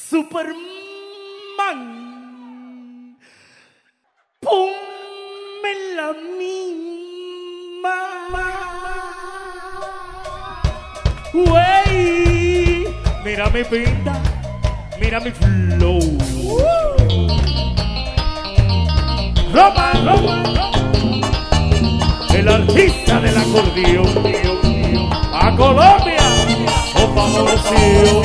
Superman, ponme la misma. Wey, mira mi pinta, mira mi flow. Roma, el artista del acordeón. A Colombia, o famoso.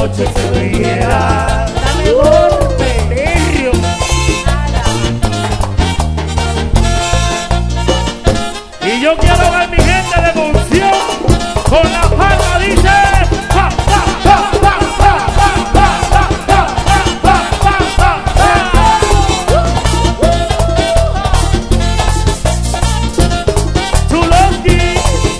noche se viera la mejor pelea. Y yo quiero ver mi gente de Monción con la palma dice ja, ja, ja, ja, ja, ja, ja, ja, ja, ja, ja, Chulosky.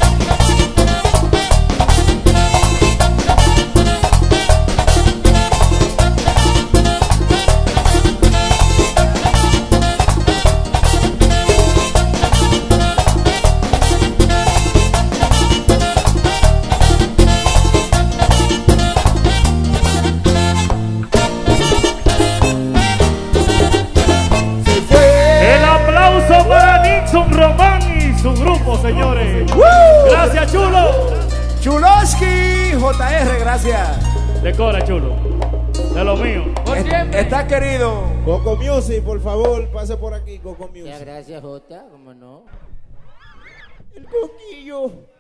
Román y su grupo, señores. Gracias, Chulo. Chulosky, JR, gracias. Decora, Chulo. De lo mío. Está querido. Coco Music, por favor, pase por aquí, Coco Music. Ya, gracias, Jota, ¿cómo no? El coquillo.